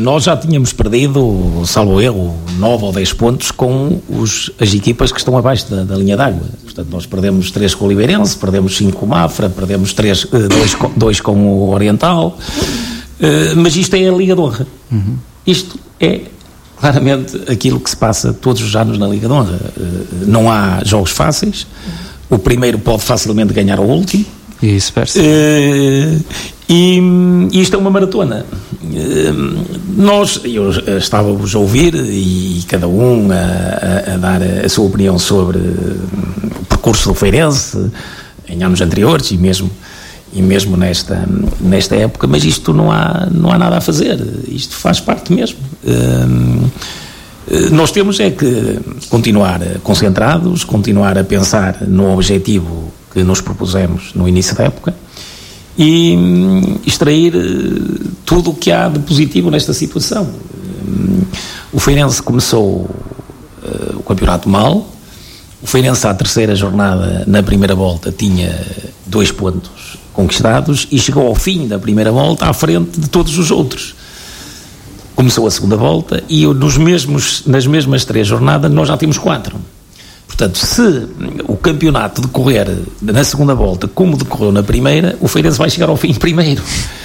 nós já tínhamos perdido, salvo erro, 9 ou 10 pontos com as equipas que estão abaixo da linha d'água. Portanto, nós perdemos 3 com o Oliveirense, perdemos 5 com o Mafra, perdemos 2 com o Oriental, mas isto é a Liga de Honra. Isto é claramente aquilo que se passa todos os anos na Liga de Honra. Não há jogos fáceis, o primeiro pode facilmente ganhar ao último, e vice-versa. E isto é uma maratona. Eu estava-vos a ouvir e cada um a dar a sua opinião sobre o percurso do Feirense em anos anteriores e mesmo nesta época, mas isto não há nada a fazer, isto faz parte mesmo. Nós temos é que continuar concentrados, continuar a pensar no objetivo que nos propusemos no início da época e extrair tudo o que há de positivo nesta situação. O Feirense começou o campeonato mal. O Feirense à terceira jornada, na primeira volta, tinha 2 pontos conquistados e chegou ao fim da primeira volta à frente de todos os outros. Começou a segunda volta e nas mesmas 3 jornadas nós já temos 4. Portanto, se o campeonato decorrer na segunda volta como decorreu na primeira, o Feirense vai chegar ao fim primeiro.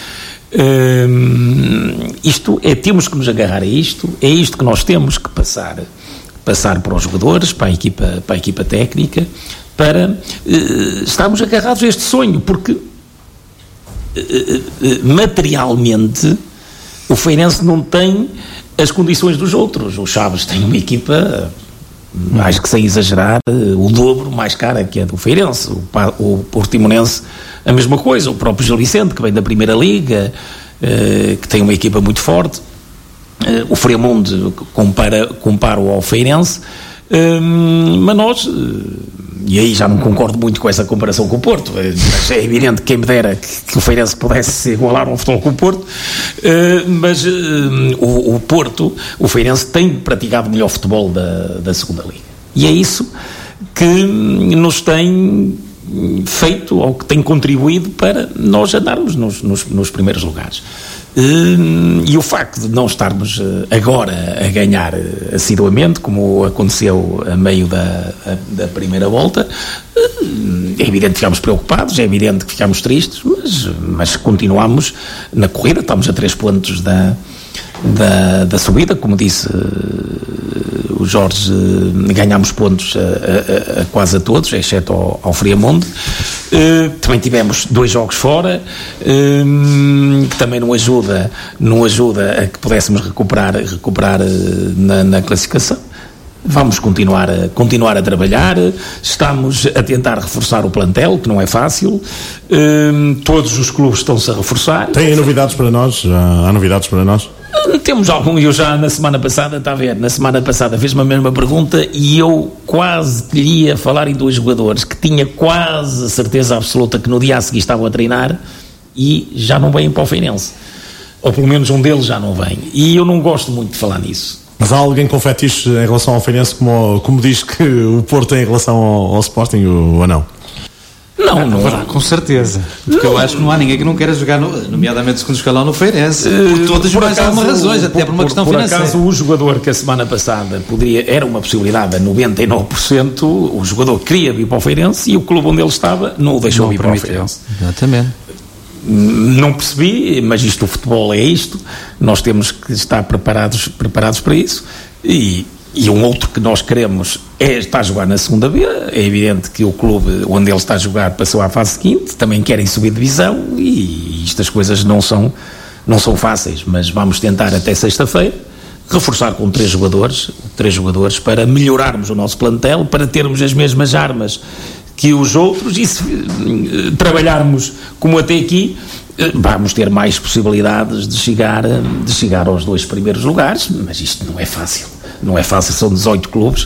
Temos que nos agarrar a isto, é isto que nós temos que passar para os jogadores, para a equipa técnica, para estarmos agarrados a este sonho, porque materialmente o Feirense não tem as condições dos outros. O Chaves tem uma equipa, acho que sem exagerar, o dobro mais cara que a do Feirense. O Portimonense a mesma coisa, o próprio Gil Vicente, que vem da Primeira Liga, que tem uma equipa muito forte. O Fremonde compara-o ao Feirense, mas nós, e aí já não concordo muito com essa comparação com o Porto, mas é evidente que quem me dera que o Feirense pudesse se igualar ao futebol com o Porto, mas o Porto, o Feirense tem praticado o melhor futebol da segunda Liga, e é isso que nos tem feito, ou que tem contribuído para nós andarmos nos primeiros lugares. E o facto de não estarmos agora a ganhar assiduamente, como aconteceu a meio da primeira volta, é evidente que ficámos preocupados, é evidente que ficámos tristes, mas continuamos na corrida, estamos a 3 pontos da subida, como disse o Jorge, ganhámos pontos a quase a todos, exceto ao Friamonte. Também tivemos 2 jogos fora, que também não ajuda a que pudéssemos recuperar na classificação. Vamos continuar a trabalhar, estamos a tentar reforçar o plantel, que não é fácil. Todos os clubes estão-se a reforçar. Tem novidades para nós? Já há novidades para nós? Temos algum, eu já na semana passada, fez-me a mesma pergunta e eu quase queria falar em 2 jogadores que tinha quase a certeza absoluta que no dia a seguir estavam a treinar e já não vêm para o Feirense, ou pelo menos um deles já não vem, e eu não gosto muito de falar nisso. Mas há alguém com fetiche em relação ao Feirense, como diz que o Porto tem em relação ao Sporting, ou não? Não, com certeza. Porque eu acho que não há ninguém que não queira jogar, nomeadamente segundo escalão, no Feirense, por todas mais algumas razões, até por uma questão financeira. Por acaso, o jogador que a semana passada era uma possibilidade a 99%, o jogador queria vir para o Feirense e o clube onde ele estava não o deixou vir para o Feirense. Exatamente. Não percebi, mas o futebol é isto, nós temos que estar preparados para isso, e um outro que nós queremos está a jogar na segunda B. É evidente que o clube onde ele está a jogar passou à fase seguinte, também querem subir divisão, e estas coisas não são fáceis, mas vamos tentar até sexta-feira reforçar com 3 jogadores para melhorarmos o nosso plantel, para termos as mesmas armas que os outros, e se trabalharmos como até aqui, vamos ter mais possibilidades de chegar aos 2 primeiros lugares, mas isto não é fácil, são 18 clubes,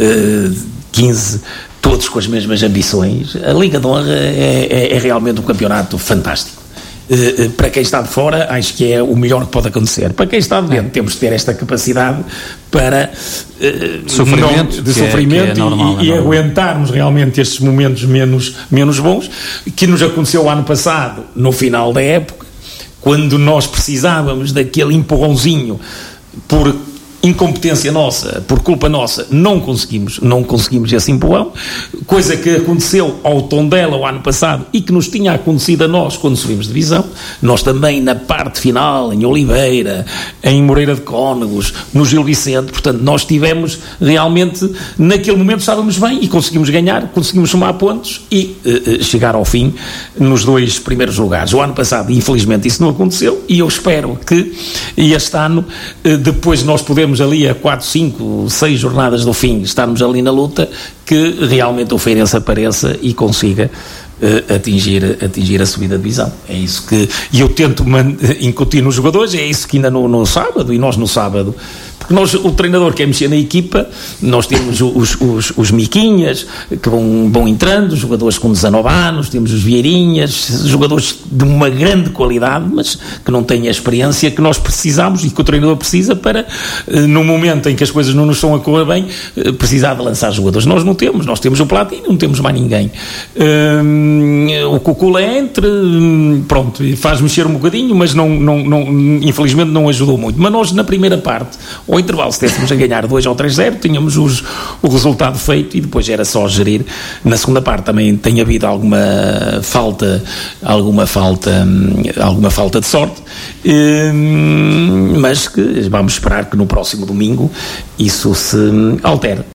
15, todos com as mesmas ambições. A Liga de Honra é realmente um campeonato fantástico. Para quem está de fora, acho que é o melhor que pode acontecer. Para quem está de dentro, temos de ter esta capacidade para sofrimento é normal, e aguentarmos realmente estes momentos menos bons, que nos aconteceu ano passado, no final da época, quando nós precisávamos daquele empurrãozinho por incompetência nossa, por culpa nossa, não conseguimos esse empurrão, coisa que aconteceu ao Tondela o ano passado e que nos tinha acontecido a nós quando subimos de divisão. Nós também na parte final, em Oliveira, em Moreira de Cónegos, no Gil Vicente, portanto nós tivemos realmente, naquele momento estávamos bem e conseguimos ganhar, conseguimos somar pontos e chegar ao fim nos 2 primeiros lugares. O ano passado infelizmente isso não aconteceu e eu espero que este ano, depois nós podemos ali a 4, 5, 6 jornadas do fim, estarmos ali na luta, que realmente o Feirense apareça e consiga atingir a subida de divisão. É isso que eu tento incutir nos jogadores, é isso que ainda no sábado, e nós no sábado, porque nós, o treinador quer mexer na equipa, nós temos os Miquinhas que vão entrando, jogadores com 19 anos, temos os Vieirinhas, jogadores de uma grande qualidade, mas que não têm a experiência que nós precisamos e que o treinador precisa para, no momento em que as coisas não nos estão a correr bem, precisar de lançar jogadores. Nós não temos, nós temos o Platino, não temos mais ninguém. O Cucula entra, pronto, faz mexer um bocadinho, mas não, infelizmente não ajudou muito. Mas nós na primeira parte, ao intervalo, se estivéssemos a ganhar 2 ou 3-0, tínhamos o resultado feito e depois era só gerir. Na segunda parte também tem havido alguma falta de sorte, mas que vamos esperar que no próximo domingo isso se altere.